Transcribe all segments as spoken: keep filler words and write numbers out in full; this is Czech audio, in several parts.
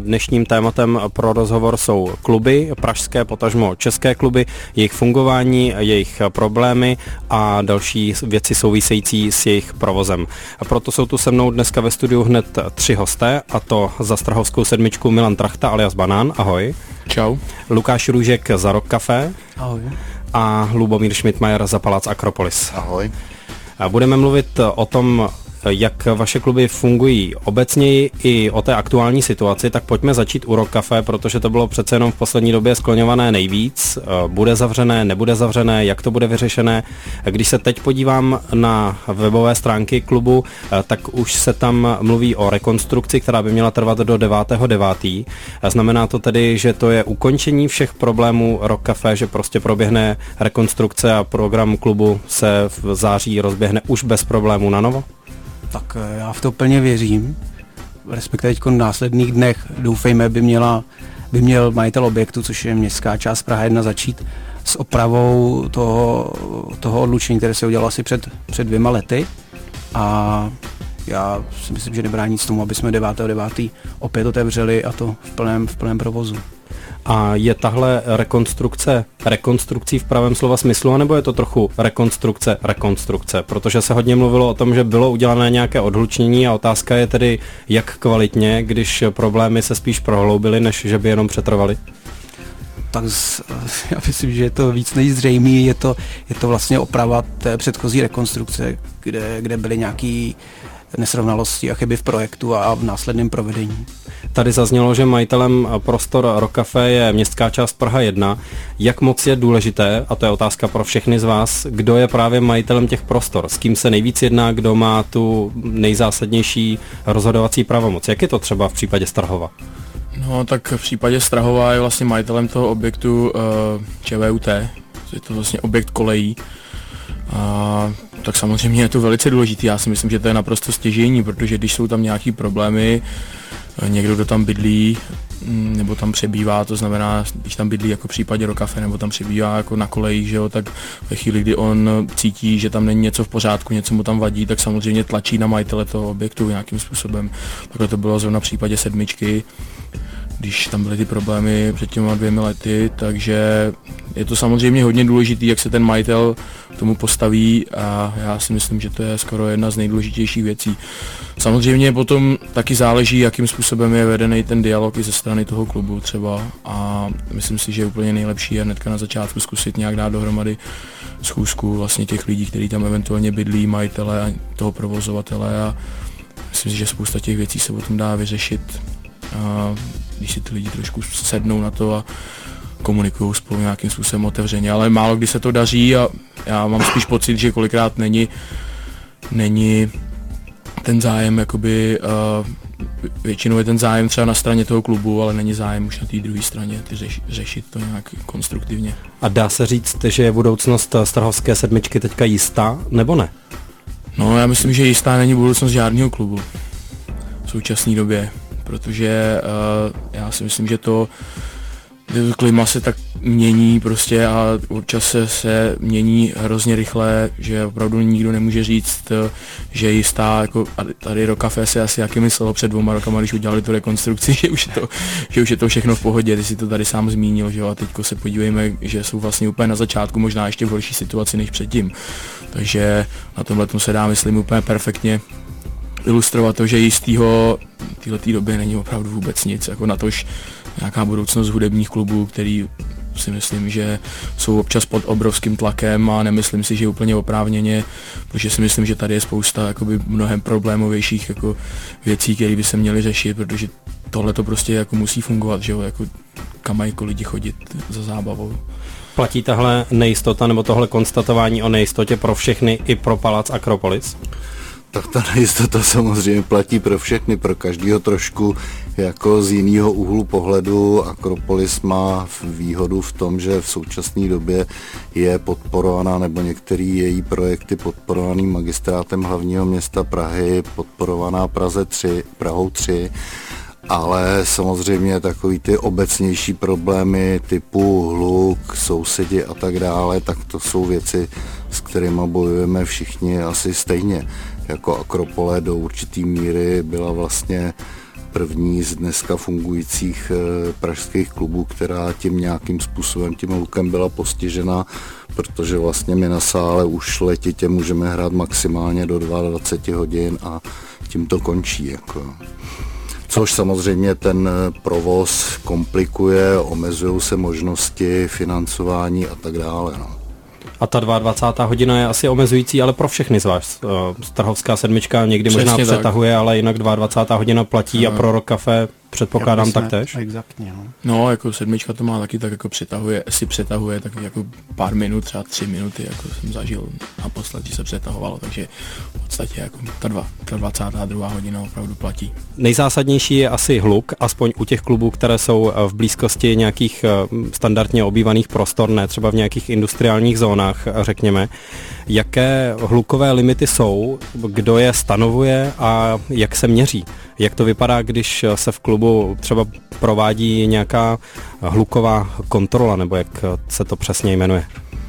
dnešním tématem pro rozhovor jsou kluby, pražské, potažmo české kluby, jejich fungování, jejich problémy a další věci související s jejich provozem. A proto jsou tu se mnou dneska ve studiu hned tři hosté, a to za strahovskou sedmičku Milan Trachta alias Banán, ahoj. Čau. Lukáš Růžek za Rock Café. Ahoj. A Lubomír Schmidtmajer za Palác Akropolis. Ahoj. A budeme mluvit o tom, jak vaše kluby fungují obecněji i o té aktuální situaci, tak pojďme začít u Rock Café, protože to bylo přece jenom v poslední době skloňované nejvíc. Bude zavřené, nebude zavřené, jak to bude vyřešené. Když se teď podívám na webové stránky klubu, tak už se tam mluví o rekonstrukci, která by měla trvat do devátého devátého Znamená to tedy, že to je ukončení všech problémů Rock Café, že prostě proběhne rekonstrukce a program klubu se v září rozběhne už bez problémů na novo? Tak já v to plně věřím, respektive teď v následných dnech doufejme by, měla, by měl majitel objektu, což je městská část Praha jedna, začít s opravou toho, toho odlučení, které se udělalo asi před, před dvěma lety, a já si myslím, že nebrání nic tomu, aby jsme devátého devátého opět otevřeli, a to v plném, v plném provozu. A je tahle rekonstrukce rekonstrukcí v pravém slova smyslu, anebo je to trochu rekonstrukce rekonstrukce? Protože se hodně mluvilo o tom, že bylo udělané nějaké odhlučnění, a otázka je tedy, jak kvalitně, když problémy se spíš prohloubily, než že by jenom přetrvaly? Tak z, já myslím, že je to víc než zřejmý, je to, je to vlastně oprava té předchozí rekonstrukce, kde, kde byly nějaký nesrovnalosti a chyby v projektu a v následném provedení. Tady zaznělo, že majitelem prostor Rock Café je městská část Praha jedna. Jak moc je důležité, a to je otázka pro všechny z vás, kdo je právě majitelem těch prostor, s kým se nejvíc jedná, kdo má tu nejzásadnější rozhodovací pravomoc? Jak je to třeba v případě Strahova? No tak v případě Strahova je vlastně majitelem toho objektu uh, ČVUT, je to vlastně objekt kolejí. A tak samozřejmě je to velice důležitý, já si myslím, že to je naprosto stěžejní, protože když jsou tam nějaký problémy, někdo, kdo tam bydlí, nebo tam přebývá, to znamená, když tam bydlí jako v případě Rock Café, nebo tam přebývá jako na kolejích, že jo, tak ve chvíli, kdy on cítí, že tam není něco v pořádku, něco mu tam vadí, tak samozřejmě tlačí na majitele toho objektu nějakým způsobem. Takhle to bylo zrovna v případě sedmičky, když tam byly ty problémy před těma dvěmi lety, takže je to samozřejmě hodně důležitý, jak se ten majitel tomu postaví, a já si myslím, že to je skoro jedna z nejdůležitějších věcí. Samozřejmě potom taky záleží, jakým způsobem je vedený ten dialog i ze strany toho klubu třeba, a myslím si, že úplně nejlepší je hnedka na začátku zkusit nějak dát dohromady schůzku vlastně těch lidí, kteří tam eventuálně bydlí, majitele a toho provozovatele, a myslím si, že spousta těch věcí se potom dá vyřešit, a když si ty lidi trošku sednou na to a komunikují spolu nějakým způsobem otevřeně, ale málo kdy se to daří, a já mám spíš pocit, že kolikrát není, není ten zájem, jakoby, uh, většinou je ten zájem třeba na straně toho klubu, ale není zájem už na té druhé straně ty řeš, řešit to nějak konstruktivně. A dá se říct, že je budoucnost strahovské sedmičky teďka jistá, nebo ne? No, já myslím, že jistá není budoucnost žádného klubu v současné době, protože uh, já si myslím, že to klima se tak mění prostě, a občas se, se mění hrozně rychle, že opravdu nikdo nemůže říct, že je jistá, jako tady Rock Café se asi jaký myslelo před dvouma rokama, když udělali tu rekonstrukci, že už je to, že už je to všechno v pohodě, ty si to tady sám zmínil, že jo, a teďko se podívejme, že jsou vlastně úplně na začátku, možná ještě v horší situaci než předtím, takže na tomhle se dá, myslím, úplně perfektně ilustrovat to, že jistýho v této době není opravdu vůbec nic, jako natož nějaká budoucnost hudebních klubů, který si myslím, že jsou občas pod obrovským tlakem, a nemyslím si, že úplně oprávněně, protože si myslím, že tady je spousta jakoby mnohem problémovějších jako věcí, které by se měly řešit, protože tohle to prostě jako musí fungovat, že jo, jako kam mají jako lidi chodit za zábavou. Platí tahle nejistota nebo tohle konstatování o nejistotě pro všechny i pro Palác Akropolis? Tak ta nejistota samozřejmě platí pro všechny, pro každého trošku jako z jiného úhlu pohledu. Akropolis má výhodu v tom, že v současné době je podporovaná, nebo některé její projekty podporovaný magistrátem hlavního města Prahy, podporovaná Praze tři, Prahou tři, ale samozřejmě takový ty obecnější problémy typu hluk, sousedi a tak dále, tak to jsou věci, s kterými bojujeme všichni asi stejně. Jako Akropole do určitý míry byla vlastně první z dneska fungujících pražských klubů, která tím nějakým způsobem, tím hlukem byla postižena, protože vlastně my na sále už letitě můžeme hrát maximálně do dvacet dva hodin a tím to končí. Jako. Což samozřejmě ten provoz komplikuje, omezují se možnosti financování a tak dále. No. A ta dvacátá druhá hodina je asi omezující, ale pro všechny z vás. Strahovská sedmička někdy Přesně možná tak. přetahuje, ale jinak dvacátá druhá hodina platí no. A pro Rock Café předpokládám taktéž. Exaktně, no. No, jako sedmička to má taky tak jako přetahuje, si přetahuje tak jako pár minut, třeba tři minuty, jako jsem zažil naposled, že se přetahovalo, takže v podstatě jako ta, dva, ta dvacátá druhá hodina opravdu platí. Nejzásadnější je asi hluk, aspoň u těch klubů, které jsou v blízkosti nějakých standardně obývaných prostor, ne třeba v nějakých industriálních zónách, řekněme. Jaké hlukové limity jsou, kdo je stanovuje a jak se měří? Jak to vypadá, když se v klubu třeba provádí nějaká hluková kontrola, nebo jak se to přesně jmenuje?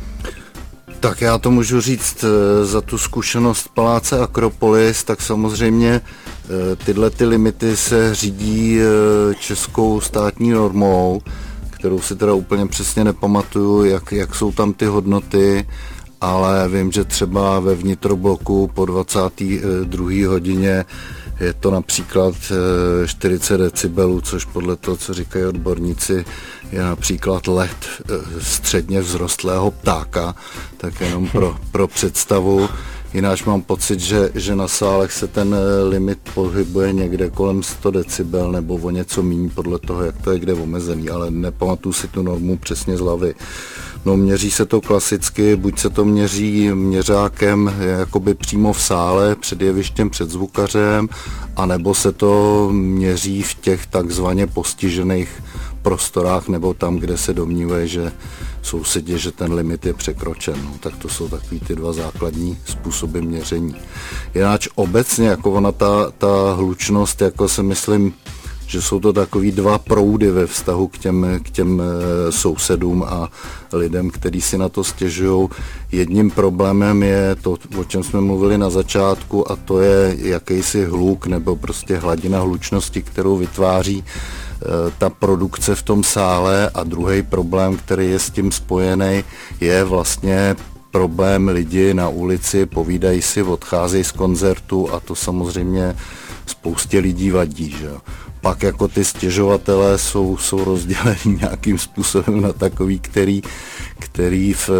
Tak já to můžu říct za tu zkušenost Paláce Akropolis, tak samozřejmě tyhle ty limity se řídí českou státní normou, kterou si teda úplně přesně nepamatuju, jak, jak jsou tam ty hodnoty, ale vím, že třeba ve vnitrobloku po dvacáté druhé hodině je to například čtyřicet decibelů, což podle toho, co říkají odborníci, je například let středně vzrostlého ptáka, tak jenom pro, pro představu. Jináč mám pocit, že, že na sálech se ten limit pohybuje někde kolem sto decibel nebo o něco méně podle toho, jak to je kde omezený, ale nepamatuju si tu normu přesně z hlavy. No, měří se to klasicky, buď se to měří měřákem jakoby přímo v sále, před jevištěm, před zvukařem, anebo se to měří v těch takzvaně postižených prostorách, nebo tam, kde se domnívají, že sousedě, že ten limit je překročen. No, tak to jsou takový ty dva základní způsoby měření. Jináč obecně, jako ona ta, ta hlučnost, jako se myslím, že jsou to takový dva proudy ve vztahu k těm, k těm sousedům a lidem, kteří si na to stěžují. Jedním problémem je to, o čem jsme mluvili na začátku, a to je jakýsi hluk nebo prostě hladina hlučnosti, kterou vytváří ta produkce v tom sále, a druhý problém, který je s tím spojený, je vlastně problém lidi na ulici, povídají si, odcházejí z koncertu a to samozřejmě spoustě lidí vadí, že jo. Pak jako ty stěžovatelé jsou, jsou rozděleni nějakým způsobem na takový, který, který v,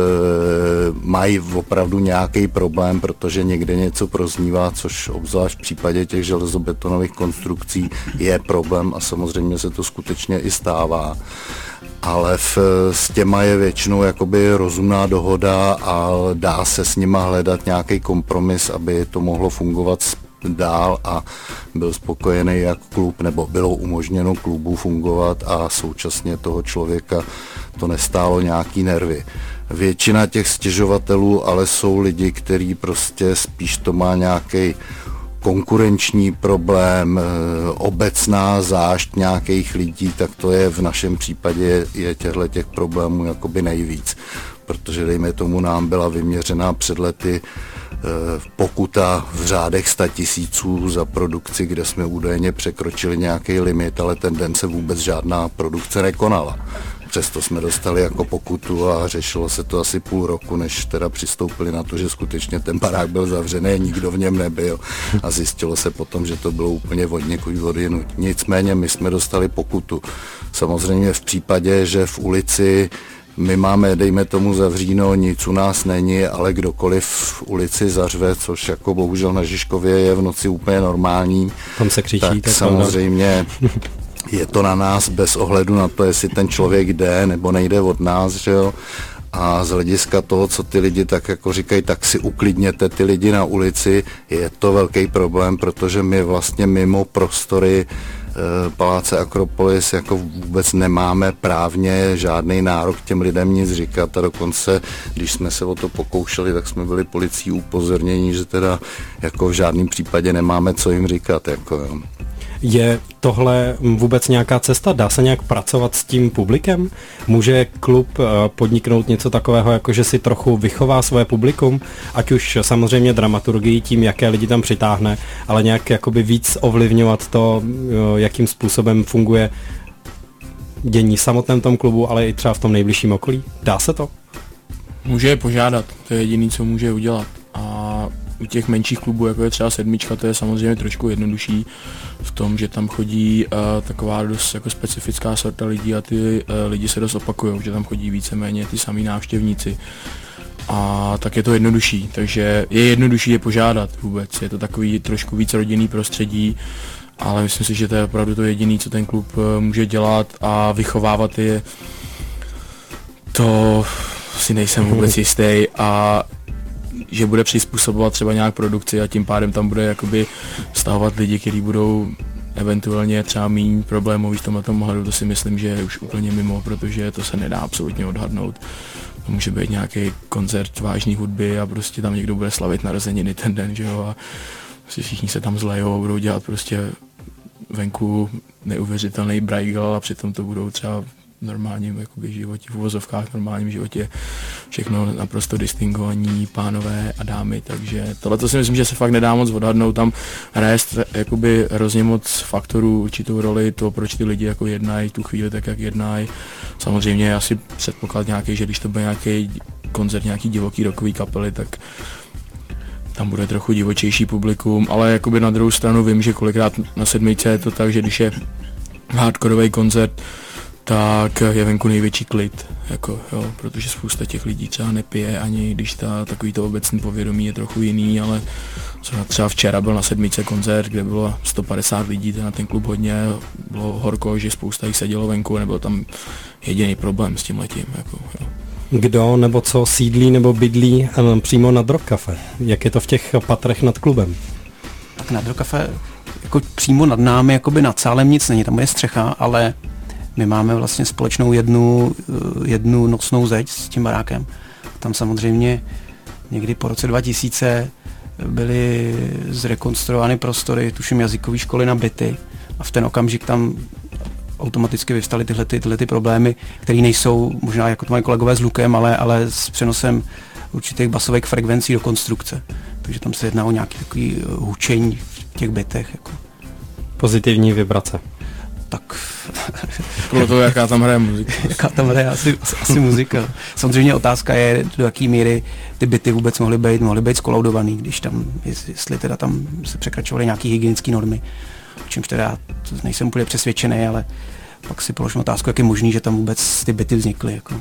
mají opravdu nějaký problém, protože někde něco proznívá, což obzvlášť v případě těch železobetonových konstrukcí je problém a samozřejmě se to skutečně i stává. Ale v, s těma je většinou jakoby rozumná dohoda a dá se s nima hledat nějaký kompromis, aby to mohlo fungovat dál a byl spokojený jak klub, nebo bylo umožněno klubu fungovat a současně toho člověka to nestálo nějaký nervy. Většina těch stěžovatelů ale jsou lidi, kteří prostě spíš to má nějaký konkurenční problém, obecná zášť nějakých lidí, tak to je v našem případě je těchto těch problémů jakoby nejvíc, protože dejme tomu nám byla vyměřená před lety pokuta v řádech sta tisíců za produkci, kde jsme údajně překročili nějaký limit, ale ten den se vůbec žádná produkce nekonala. Přesto jsme dostali jako pokutu a řešilo se to asi půl roku, než teda přistoupili na to, že skutečně ten barák byl zavřený, nikdo v něm nebyl a zjistilo se potom, že to bylo úplně od někud odjinud. Nicméně my jsme dostali pokutu. Samozřejmě v případě, že v ulici my máme, dejme tomu zavříno, nic u nás není, ale kdokoliv v ulici zařve, což jako bohužel na Žižkově je v noci úplně normální, tam se křičí, tak, tak samozřejmě je to na nás bez ohledu na to, jestli ten člověk jde nebo nejde od nás, že jo. A z hlediska toho, co ty lidi tak jako říkají, tak si uklidněte ty lidi na ulici, je to velký problém, protože my vlastně mimo prostory Paláce Akropolis jako vůbec nemáme právně žádný nárok těm lidem nic říkat a dokonce, když jsme se o to pokoušeli, tak jsme byli policií upozornění, že teda jako v žádném případě nemáme co jim říkat. Jako, jo. Je tohle vůbec nějaká cesta? Dá se nějak pracovat s tím publikem? Může klub podniknout něco takového, jako že si trochu vychová svoje publikum, ať už samozřejmě dramaturgii tím, jaké lidi tam přitáhne, ale nějak jakoby víc ovlivňovat to, jakým způsobem funguje dění v samotném tom klubu, ale i třeba v tom nejbližším okolí? Dá se to? Může je požádat, to je jediný, co může udělat. A u těch menších klubů, jako je třeba sedmička, to je samozřejmě trošku jednodušší v tom, že tam chodí uh, taková dost jako specifická sorta lidí a ty uh, lidi se dost opakujou, že tam chodí víceméně ty samý návštěvníci. A tak je to jednodušší, takže je jednodušší je požádat vůbec, je to takový trošku víc rodinný prostředí, ale myslím si, že to je opravdu to jediné, co ten klub uh, může dělat a vychovávat je. To si nejsem vůbec jistý a že bude přizpůsobovat třeba nějak produkci a tím pádem tam bude jakoby stahovat lidi, kteří budou eventuálně třeba méně problémový v tomhle tom ohledu, to si myslím, že je už úplně mimo, protože to se nedá absolutně odhadnout. To může být nějaký koncert vážné hudby a prostě tam někdo bude slavit narozeniny ten den, že jo, a prostě všichni se tam zlejou a budou dělat prostě venku neuvěřitelný brajgl a přitom to budou třeba v normálním jakoby, životě, v uvozovkách, v normálním životě všechno naprosto distingovaní pánové a dámy, takže tohle si myslím, že se fakt nedá moc odhadnout, tam hraje jakoby hrozně moc faktorů, určitou roli, to proč ty lidi jako jednají tu chvíli tak, jak jednají. Samozřejmě je asi předpoklad nějaký, že když to bude nějaký koncert nějaký divoký rockový kapely, tak tam bude trochu divočejší publikum, ale jakoby na druhou stranu vím, že kolikrát na sedmičce je to tak, že když je hardkorový koncert, tak je venku největší klid, jako, jo, protože spousta těch lidí třeba nepije, ani když ta, takový to obecný povědomí je trochu jiný, ale třeba včera byl na sedmičce koncert, kde bylo sto padesát lidí, na ten klub hodně, bylo horko, že spousta jich sedělo venku, nebyl tam jediný problém s tím letím, jako, jo. Kdo nebo co sídlí nebo bydlí přímo nad Rock Café? Jak je to v těch patrech nad klubem? Tak nad Rock Café, jako přímo nad námi, jakoby nad sálem nic není, tam je střecha, ale my máme vlastně společnou jednu, jednu nosnou zeď s tím barákem. Tam samozřejmě někdy po roce dva tisíce byly zrekonstruovány prostory, tuším jazykové školy na byty a v ten okamžik tam automaticky vyvstaly tyhle, ty, tyhle ty problémy, které nejsou možná jako to mají kolegové s Lukem, ale, ale s přenosem určitých basových frekvencí do konstrukce. Takže tam se jedná o nějaký takový hučení v těch bytech. Jako. Pozitivní vibrace. Tak Bylo to, jaká tam hraje muzika. Jaká tam hraje asi, asi muzika. Samozřejmě otázka je, do jaký míry ty byty vůbec mohly být, mohly být skolaudovaný, když tam, jestli teda tam se překračovaly nějaké hygienické normy. O čemž teda nejsem úplně přesvědčený, ale pak si položím otázku, jak je možný, že tam vůbec ty byty vznikly. Jako.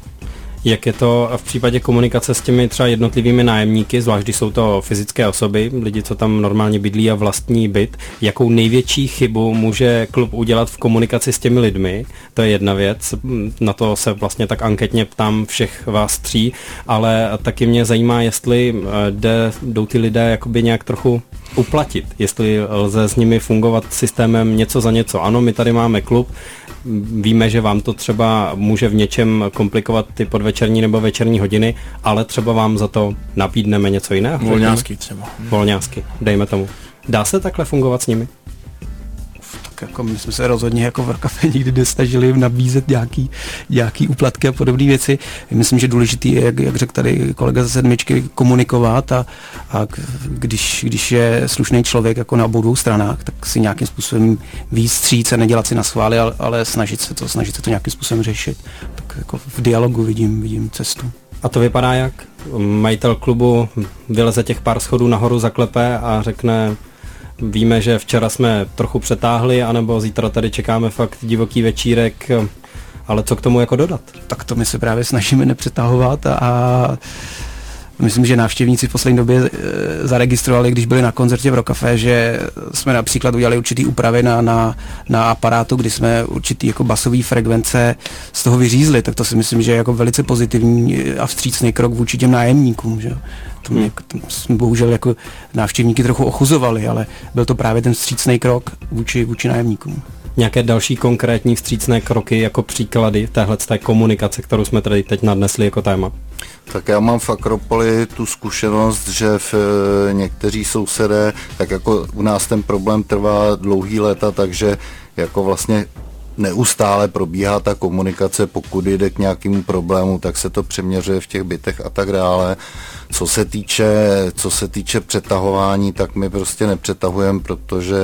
Jak je to v případě komunikace s těmi třeba jednotlivými nájemníky, zvlášť když jsou to fyzické osoby, lidi, co tam normálně bydlí a vlastní byt, jakou největší chybu může klub udělat v komunikaci s těmi lidmi? To je jedna věc, na to se vlastně tak anketně ptám všech vás tří, ale taky mě zajímá, jestli jde, jdou ty lidé jakoby nějak trochu uplatit, jestli lze s nimi fungovat systémem něco za něco. Ano, my tady máme klub, víme, že vám to třeba může v něčem komplikovat ty podvečerní nebo večerní hodiny, ale třeba vám za to nabídneme něco jiného. Volňásky třeba. Volňásky, dejme tomu. Dá se takhle fungovat s nimi? Tak jako my jsme se rozhodně jako v Rock Café nikdy nesnažili nabízet nějaký, nějaký úplatky a podobné věci. Myslím, že důležitý je, jak, jak řekl tady kolega ze sedmičky, komunikovat a, a když, když je slušný člověk jako na obou dvou stranách, tak si nějakým způsobem víc stříc a nedělat si na schvály, ale, ale snažit se to, snažit se to nějakým způsobem řešit. Tak jako v dialogu vidím, vidím cestu. A to vypadá jak? Majitel klubu vyleze těch pár schodů nahoru, zaklepe a řekne: víme, že včera jsme trochu přetáhli, anebo zítra tady čekáme fakt divoký večírek, ale co k tomu jako dodat? Tak to my se právě snažíme nepřetahovat a, a myslím, že návštěvníci v poslední době e, zaregistrovali, když byli na koncertě v Rock Café, že jsme například udělali určitý úpravy na, na, na aparátu, kdy jsme určitý jako basový frekvence z toho vyřízli, tak to si myslím, že je jako velice pozitivní a vstřícný krok vůči těm nájemníkům, že? To mě, to jsme bohužel jako návštěvníky trochu ochuzovali, ale byl to právě ten vstřícný krok vůči, vůči nájemníkům. nějaké další konkrétní vstřícné kroky jako příklady téhle té komunikace, kterou jsme tady teď nadnesli jako téma? Tak já mám v Akropoli tu zkušenost, že v někteří sousedé, tak jako u nás ten problém trvá dlouhý léta, takže jako vlastně neustále probíhá ta komunikace, pokud jde k nějakému problému, tak se to přeměřuje v těch bytech a tak dále. Co se týče, co se týče přetahování, tak my prostě nepřetahujeme, protože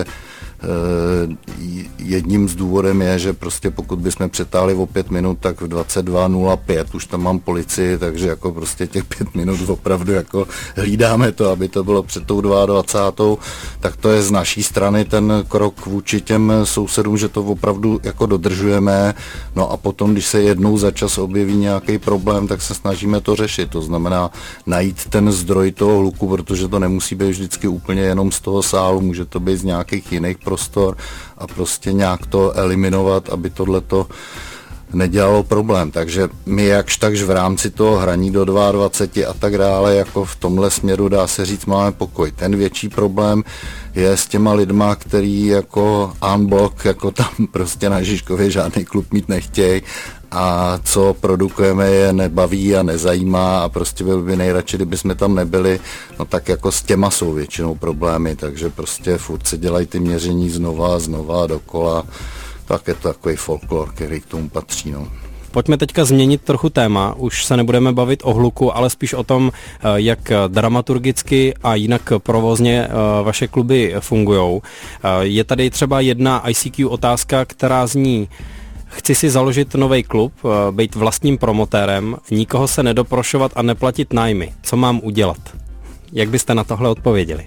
jedním z důvodem je, že prostě pokud bychom přetáhli o pět minut, tak v dvacet dva nula pět už tam mám policii, takže jako prostě těch pět minut opravdu jako hlídáme to, aby to bylo před tou dvacátou tak to je z naší strany ten krok vůči těm sousedům, že to opravdu jako dodržujeme, no a potom, když se jednou za čas objeví nějaký problém, tak se snažíme to řešit, to znamená najít ten zdroj toho hluku, protože to nemusí být vždycky úplně jenom z toho sálu, může to být z nějakých jiných prostor a prostě nějak to eliminovat, aby tohleto nedělalo problém. Takže my jakž takž v rámci toho hraní do dvacet dva a tak dále, jako v tomhle směru dá se říct, máme pokoj. Ten větší problém je s těma lidma, který jako unblock, jako tam prostě na Žižkově žádný klub mít nechtějí a co produkujeme je nebaví a nezajímá a prostě byl by nejradši, kdyby jsme tam nebyli, no tak jako s těma jsou většinou problémy, takže prostě furt se dělají ty měření znova a znova a dokola, tak je to takový folklor, který k tomu patří, no. Pojďme teďka změnit trochu téma, už se nebudeme bavit o hluku, ale spíš o tom, jak dramaturgicky a jinak provozně vaše kluby fungujou. Je tady třeba jedna I C Q otázka, která zní: chci si založit nový klub, být vlastním promotérem, nikoho se nedoprošovat a neplatit nájmy. Co mám udělat? Jak byste na tohle odpověděli?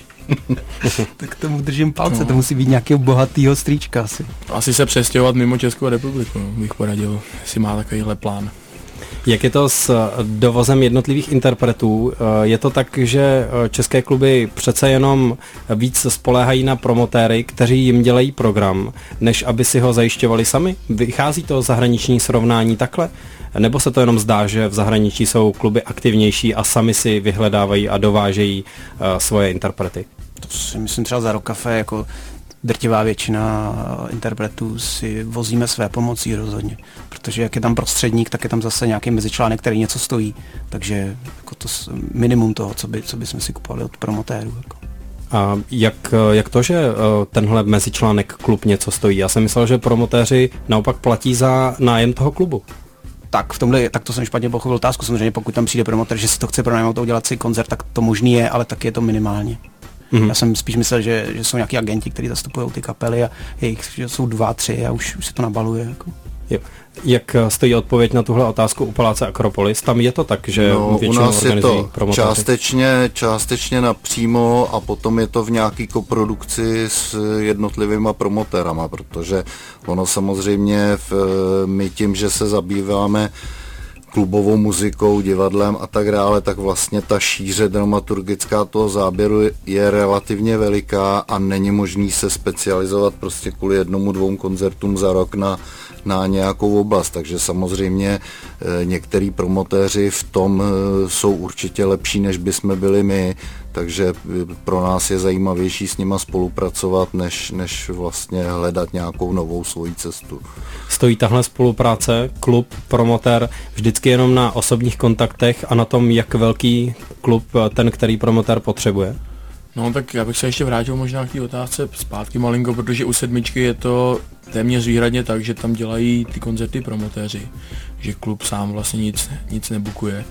Tak tomu držím palce, no. To musí být nějakého bohatýho strýčka asi. Asi se přestěhovat mimo Českou republiku, no, bych poradil, jestli má takovýhle plán. Jak je to s dovozem jednotlivých interpretů? Je to tak, že české kluby přece jenom víc spoléhají na promotéry, kteří jim dělají program, než aby si ho zajišťovali sami? Vychází to zahraniční srovnání takhle? Nebo se to jenom zdá, že v zahraničí jsou kluby aktivnější a sami si vyhledávají a dovážejí svoje interprety? To si myslím třeba za Rock Café, jako drtivá většina interpretů si vozíme své pomocí rozhodně, protože jak je tam prostředník, tak je tam zase nějaký mezičlánek, který něco stojí, takže jako to minimum toho, co by, co by jsme si kupovali od promotérů. Jako. A jak, jak to, že tenhle mezičlánek klub něco stojí? Já jsem myslel, že promotéři naopak platí za nájem toho klubu. Tak v tomhle, tak to jsem špatně pochopil otázku, samozřejmě pokud tam přijde promotér, že si to chce pronajmout a udělat si koncert, tak to možný je, ale taky je to minimálně. Mm-hmm. Já jsem spíš myslel, že, že jsou nějaký agenti, kteří zastupují ty kapely a jejich že jsou dva, tři a už, už se to nabaluje. Jako. Jo. Jak stojí odpověď na tuhle otázku u Paláce Akropolis? Tam je to tak, že no, většinou u nás je to promotéři. částečně, částečně napřímo a potom je to v nějaký koprodukci s jednotlivýma promotérama, protože ono samozřejmě v, my tím, že se zabýváme klubovou muzikou, divadlem a tak dále, tak vlastně ta šíře dramaturgická toho záběru je relativně veliká a není možný se specializovat prostě kvůli jednomu, dvou koncertům za rok na, na nějakou oblast. Takže samozřejmě e, některý promotéři v tom e, jsou určitě lepší, než by jsme byli my, takže pro nás je zajímavější s nima spolupracovat, než, než vlastně hledat nějakou novou svoji cestu. Stojí tahle spolupráce, klub, promotér, vždycky jenom na osobních kontaktech a na tom, jak velký klub ten, který promotér potřebuje? No tak já bych se ještě vrátil možná k té otázce zpátky malinko, protože u sedmičky je to téměř výhradně tak, že tam dělají ty koncerty promotéři, že klub sám vlastně nic, nic nebukuje.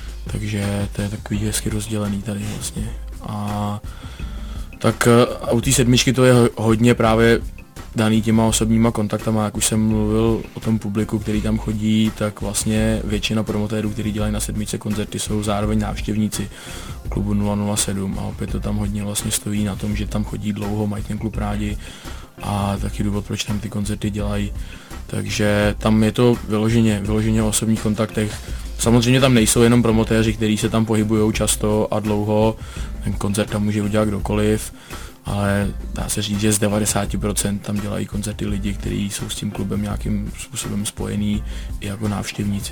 Takže to je takový hezky rozdělený tady vlastně. A tak a u té sedmičky to je hodně právě daný těma osobníma kontaktama, jak už jsem mluvil o tom publiku, který tam chodí, tak vlastně většina promotérů, kteří dělají na sedmičce koncerty, jsou zároveň návštěvníci klubu nula nula sedm a opět to tam hodně vlastně stojí na tom, že tam chodí dlouho, mají ten klub rádi a taky důvod, proč tam ty koncerty dělají. Takže tam je to vyloženě, vyloženě o osobních kontaktech. Samozřejmě tam nejsou jenom promotéři, kteří se tam pohybují často a dlouho, ten koncert tam může udělat kdokoliv, ale dá se říct, že z devadesát procent tam dělají koncerty lidi, kteří jsou s tím klubem nějakým způsobem spojení i jako návštěvníci.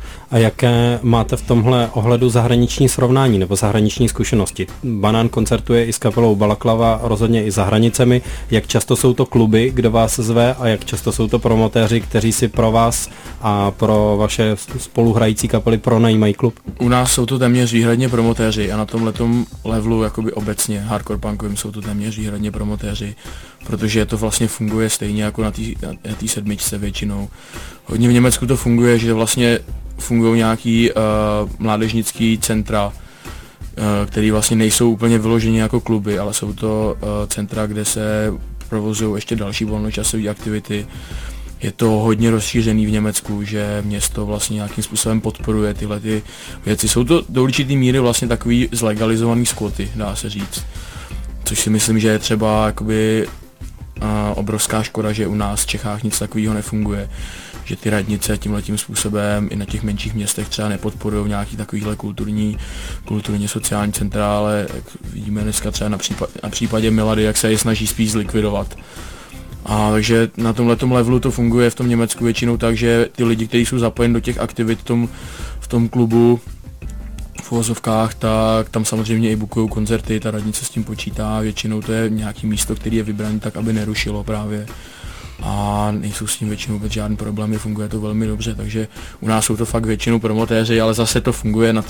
A jaké máte v tomhle ohledu zahraniční srovnání nebo zahraniční zkušenosti? Banán koncertuje i s kapelou Balaklava, rozhodně i za hranicemi. Jak často jsou to kluby, kdo vás zve, a jak často jsou to promotéři, kteří si pro vás a pro vaše spoluhrající kapely pronajímají klub? U nás jsou to téměř výhradně promotéři a na tomhletom levelu jakoby obecně hardcore punkovým jsou to téměř výhradně promotéři, protože to vlastně funguje stejně jako na té na tý sedmičce většinou. Hodně v Německu to funguje, že vlastně fungují nějaký uh, mládežnický centra, uh, které vlastně nejsou úplně vyloženě jako kluby, ale jsou to uh, centra, kde se provozují ještě další volnočasové aktivity. Je to hodně rozšířený v Německu, že město vlastně nějakým způsobem podporuje tyhle ty věci. Jsou to do určitý míry vlastně takový zlegalizovaný squaty, dá se říct. Což si myslím, že je třeba jakoby uh, obrovská škoda, že u nás v Čechách nic takového nefunguje. Že ty radnice tímhletím způsobem i na těch menších městech třeba nepodporují nějaký takovýhle kulturní, kulturně sociální centra, ale jak vidíme dneska třeba na, případ, na případě Milady, jak se je snaží spíš zlikvidovat. A takže na tomhletom levelu to funguje v tom Německu většinou tak, že ty lidi, kteří jsou zapojeni do těch aktivit v tom, v tom klubu, v uvozovkách, tak tam samozřejmě i bukují koncerty, ta radnice s tím počítá, většinou to je nějaký místo, který je vybraný tak, aby nerušilo právě. A nejsou s tím většinou vůbec žádný problémy, funguje to velmi dobře, takže u nás jsou to fakt většinou promotéři, ale zase to funguje na té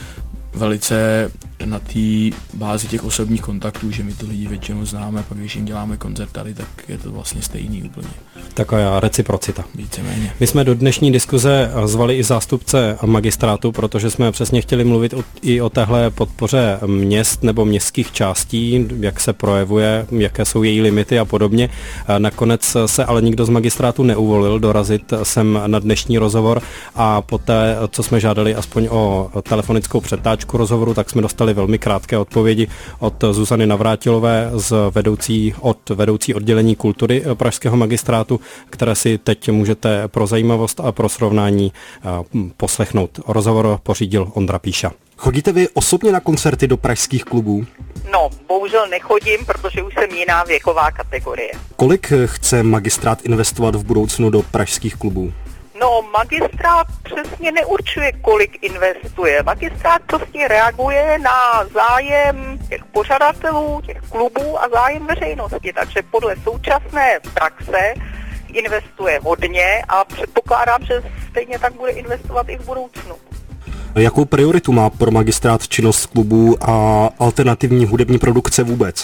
velice na té bázi těch osobních kontaktů, že my ty lidi většinou známe, pak když jim děláme koncert tady, tak je to vlastně stejný úplně. Taková reciprocita. Víceméně. My jsme do dnešní diskuze zvali i zástupce magistrátu, protože jsme přesně chtěli mluvit o, i o téhle podpoře měst nebo městských částí, jak se projevuje, jaké jsou její limity a podobně. Nakonec se ale nikdo z magistrátu neuvolil dorazit sem na dnešní rozhovor a poté, co jsme žádali aspoň o telefonickou přetáčku rozhovoru, tak jsme dostali velmi krátké odpovědi od Zuzany Navrátilové z vedoucí, od vedoucí oddělení kultury pražského magistrátu, které si teď můžete pro zajímavost a pro srovnání poslechnout. Rozhovor pořídil Ondra Píša. Chodíte vy osobně na koncerty do pražských klubů? No, bohužel nechodím, protože už jsem jiná věková kategorie. Kolik chce magistrát investovat v budoucnu do pražských klubů? No, magistrát přesně neurčuje, kolik investuje. Magistrát prostě reaguje na zájem těch pořadatelů, těch klubů a zájem veřejnosti. Takže podle současné praxe investuje hodně a předpokládám, že stejně tak bude investovat i v budoucnu. Jakou prioritu má pro magistrát činnost klubů a alternativní hudební produkce vůbec?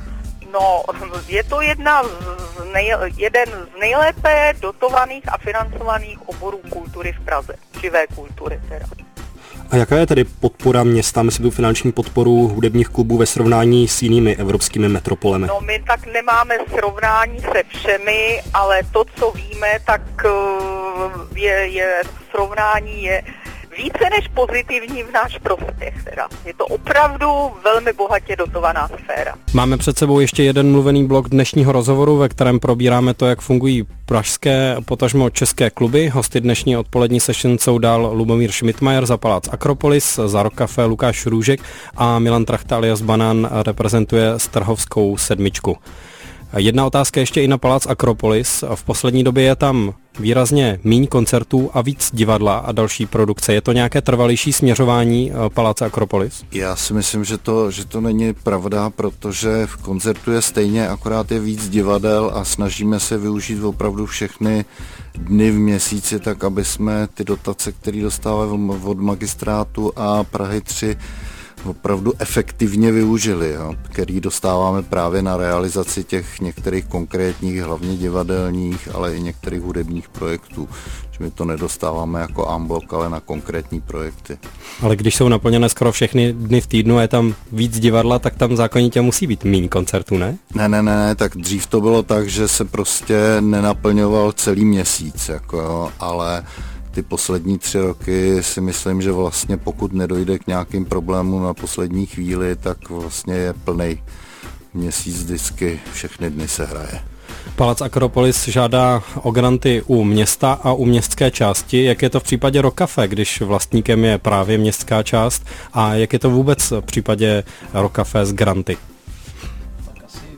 No, je to jedna z nej, jeden z nejlépe dotovaných a financovaných oborů kultury v Praze, živé kultury teda. A jaká je tedy podpora města, myslím tu finanční podporu hudebních klubů ve srovnání s jinými evropskými metropolemi? No, my tak nemáme srovnání se všemi, ale to, co víme, tak je, je srovnání je více než pozitivní v náš prospěch. Teda. Je to opravdu velmi bohatě dotovaná sféra. Máme před sebou ještě jeden mluvený blok dnešního rozhovoru, ve kterém probíráme to, jak fungují pražské, potažmo české kluby. Hosty dnešní odpolední session jsou dál Lubomír Schmidtmajer za Palác Akropolis, za Rock Café Lukáš Růžek a Milan Trachta alias Banán reprezentuje Strhovskou sedmičku. Jedna otázka ještě i na Palác Akropolis. V poslední době je tam výrazně míň koncertů a víc divadla a další produkce. Je to nějaké trvalější směřování Paláce Akropolis? Já si myslím, že to, že to není pravda, protože v koncertu je stejně, akorát je víc divadel a snažíme se využít opravdu všechny dny v měsíci, tak aby jsme ty dotace, které dostáváme od magistrátu a Prahy tři, opravdu efektivně využili, jo, který dostáváme právě na realizaci těch některých konkrétních, hlavně divadelních, ale i některých hudebních projektů. Že my to nedostáváme jako en-bloc, ale na konkrétní projekty. Ale když jsou naplněné skoro všechny dny v týdnu a je tam víc divadla, tak tam zákonitě musí být míň koncertů, ne? Ne, ne, ne, ne, tak dřív to bylo tak, že se prostě nenaplňoval celý měsíc, jako jo, ale ty poslední tři roky si myslím, že vlastně pokud nedojde k nějakým problémům na poslední chvíli, tak vlastně je plnej měsíc vždycky, všechny dny se hraje. Palác Akropolis žádá o granty u města a u městské části. Jak je to v případě Rock Café, když vlastníkem je právě městská část, a jak je to vůbec v případě Rock Café s granty?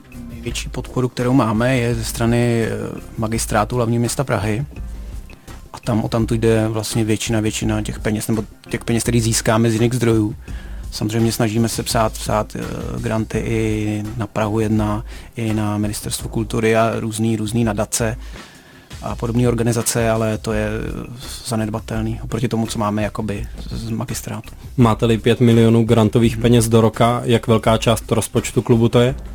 Největší podporu, kterou máme, je ze strany magistrátu hlavního města Prahy. a tam o tam tu jde vlastně většina, většina těch peněz, nebo těch peněz, které získáme z jiných zdrojů. Samozřejmě snažíme se psát, psát granty i na Prahu jedna, i na Ministerstvo kultury a různý, různý nadace a podobné organizace, ale to je zanedbatelný oproti tomu, co máme jakoby z magistrátu. Máte-li pět milionů grantových peněz do roka, jak velká část rozpočtu klubu to je?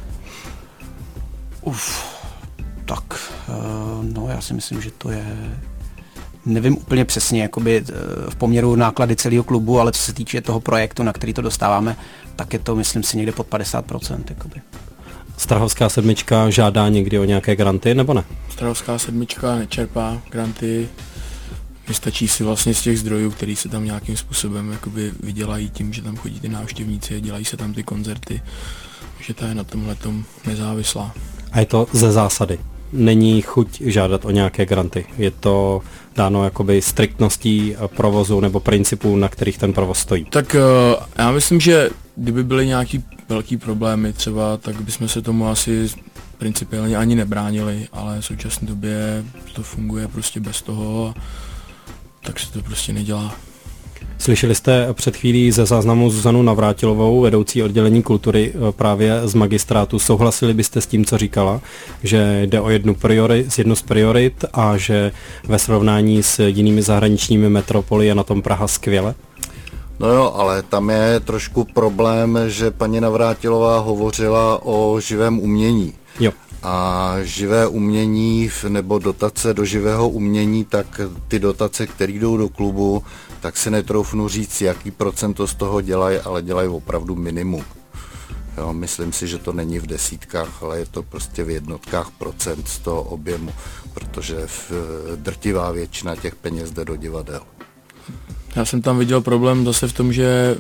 Uf, tak, no já si myslím, že to je, nevím úplně přesně jakoby v poměru náklady celého klubu, ale co se týče toho projektu, na který to dostáváme, tak je to, myslím si, někde pod padesát procent. Jakoby. Strahovská sedmička žádá někdy o nějaké granty, nebo ne? Strahovská sedmička nečerpá granty, vystačí si vlastně z těch zdrojů, který se tam nějakým způsobem jakoby vydělají tím, že tam chodí ty návštěvníci, dělají se tam ty koncerty, že ta je na tomhletom nezávislá. A je to ze zásady. Není chuť žádat o nějaké granty. Je to dáno jakoby striktností provozu nebo principů, na kterých ten provoz stojí. Tak já myslím, že kdyby byly nějaký velký problémy třeba, tak bychom se tomu asi principiálně ani nebránili, ale v současné době to funguje prostě bez toho, tak se to prostě nedělá. Slyšeli jste před chvílí ze záznamu Zuzanu Navrátilovou, vedoucí oddělení kultury právě z magistrátu. Souhlasili byste s tím, co říkala, že jde o jednu, priori, jednu z priorit a že ve srovnání s jinými zahraničními metropoly je na tom Praha skvěle? No jo, ale tam je trošku problém, že paní Navrátilová hovořila o živém umění. Jo. A živé umění nebo dotace do živého umění, tak ty dotace, které jdou do klubu, tak si netroufnu říct, jaký procento z toho dělají, ale dělají opravdu minimum. Jo, myslím si, že to není v desítkách, ale je to prostě v jednotkách procent z toho objemu, protože v drtivá většina těch peněz jde do divadel. Já jsem tam viděl problém zase v tom, že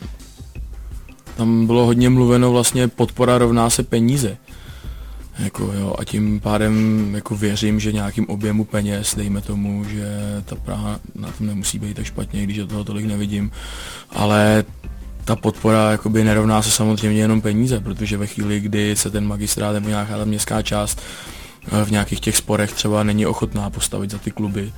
tam bylo hodně mluveno vlastně podpora rovná se peníze. Jako, jo, a tím pádem jako věřím, že nějakým objemu peněz, dejme tomu, že ta Praha na tom nemusí být tak špatně, když do toho tolik nevidím, ale ta podpora jakoby nerovná se samozřejmě jenom peníze, protože ve chvíli, kdy se ten magistrát nebo nějaká ta městská část v nějakých těch sporech třeba není ochotná postavit za ty kluby,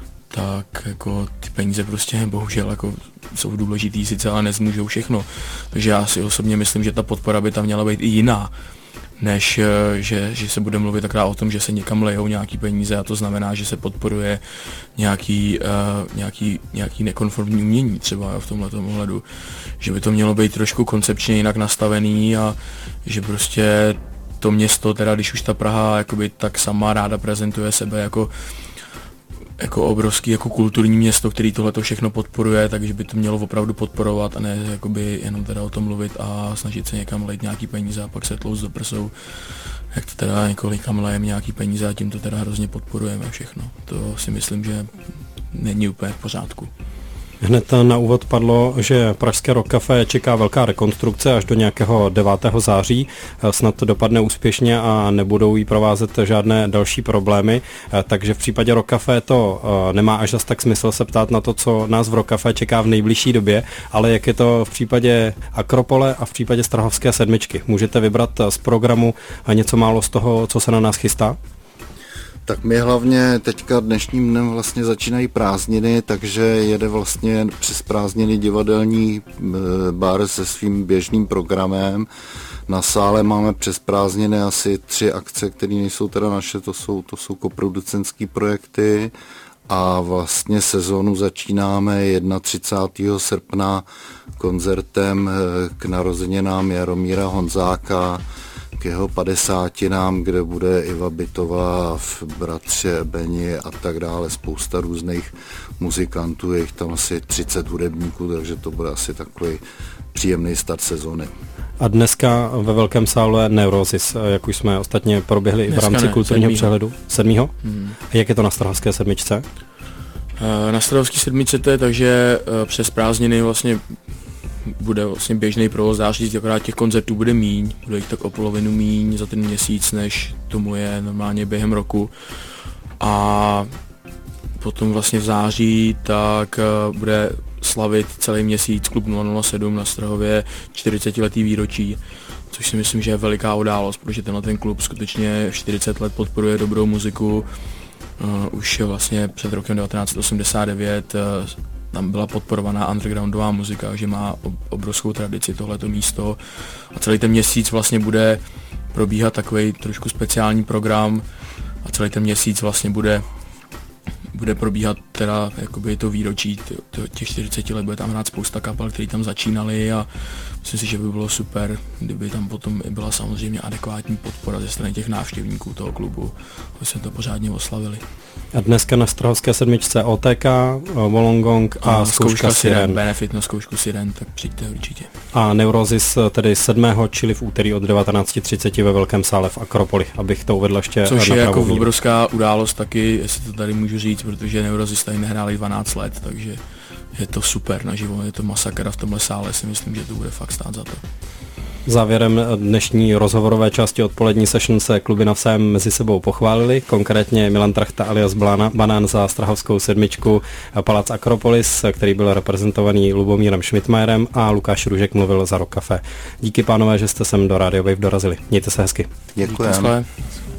tak jako ty peníze prostě bohužel jako jsou důležitý sice, ale nezmůžou všechno. Takže já si osobně myslím, že ta podpora by tam měla být i jiná, než že, že se bude mluvit takrát o tom, že se někam lejou nějaký peníze a to znamená, že se podporuje nějaký, uh, nějaký, nějaký nekonformní umění třeba v tomhletom ohledu. Že by to mělo být trošku koncepčně jinak nastavený a že prostě to město, teda když už ta Praha jakoby tak sama ráda prezentuje sebe jako jako obrovský jako kulturní město, který tohleto všechno podporuje, takže by to mělo opravdu podporovat a ne jakoby jenom teda o tom mluvit a snažit se někam lejt nějaký peníze a pak se tlouct do prsou, jak to teda několikam lejeme nějaký peníze a tím to teda hrozně podporujeme všechno. To si myslím, že není úplně v pořádku. Hned na úvod padlo, že Pražské Rock Café čeká velká rekonstrukce až do nějakého devátého září. Snad to dopadne úspěšně a nebudou jí provázet žádné další problémy. Takže v případě Rock Café to nemá až zas tak smysl se ptát na to, co nás v Rock Café čeká v nejbližší době, ale jak je to v případě Akropole a v případě Strahovské sedmičky. Můžete vybrat z programu něco málo z toho, co se na nás chystá? Tak my hlavně teďka dnešním dnem vlastně začínají prázdniny, takže jede vlastně přes prázdniny divadelní bar se svým běžným programem. Na sále máme přes prázdniny asi tři akce, které nejsou teda naše, to jsou, to jsou koproducentský projekty a vlastně sezónu začínáme třicátého prvního srpna koncertem k narozeninám Jaromíra Honzáka, k jeho padesátinám, kde bude Iva Bytová, v bratře Beni a tak dále, spousta různých muzikantů, je jich tam asi třicet hudebníků, takže to bude asi takový příjemný start sezóny. A dneska ve velkém sále Neurosis, jak už jsme ostatně proběhli i v rámci ne, kulturního sedmýho. přehledu. Sedmýho? Hmm. A jak je to na Strahovské sedmičce? Na Strahovské sedmičce to je tak, že přes prázdniny vlastně bude vlastně běžný provoz, dá říct, akorát těch koncertů bude míň, bude jich tak o polovinu míň za ten měsíc, než tomu je normálně během roku. A potom vlastně v září tak bude slavit celý měsíc klub nula nula sedm na Strahově čtyřicetiletý výročí, což si myslím, že je veliká událost, protože tenhle ten klub skutečně čtyřicet let podporuje dobrou muziku uh, už vlastně před rokem devatenáct osmdesát devět uh, tam byla podporovaná undergroundová muzika, že má obrovskou tradici tohleto místo a celý ten měsíc vlastně bude probíhat takový trošku speciální program a celý ten měsíc vlastně bude bude probíhat teda jakoby to výročí těch čtyřiceti let, bude tam hrát spousta kapel, který tam začínali a myslím si, že by bylo super, kdyby tam potom byla samozřejmě adekvátní podpora ze strany těch návštěvníků toho klubu, aby jsme to pořádně oslavili. A dneska na Strahovské sedmičce O T K, Wollongong a, a zkouška, zkouška Siren. Benefit na zkoušku Siren, tak přijďte určitě. A Neurosis tedy sedmého čili v úterý od devatenáct třicet ve velkém sále v Akropoli, abych to uvedl ještě. Což je jako obrovská událost taky, jestli to tady můžu říct, protože Neurosis tady nehráli dvanáct let, takže je to super naživo, je to masakr a v tomhle sále si myslím, že to bude fakt stát za to. Závěrem dnešní rozhovorové části odpolední session se kluby navzájem mezi sebou pochválili, konkrétně Milan Trachta alias Banán za Strahovskou sedmičku, Palác Akropolis, který byl reprezentovaný Lubomírem Schmidtmayerem a Lukáš Růžek mluvil za Rock Café. Díky pánové, že jste sem do Radio Wave dorazili. Mějte se hezky. Děkujeme.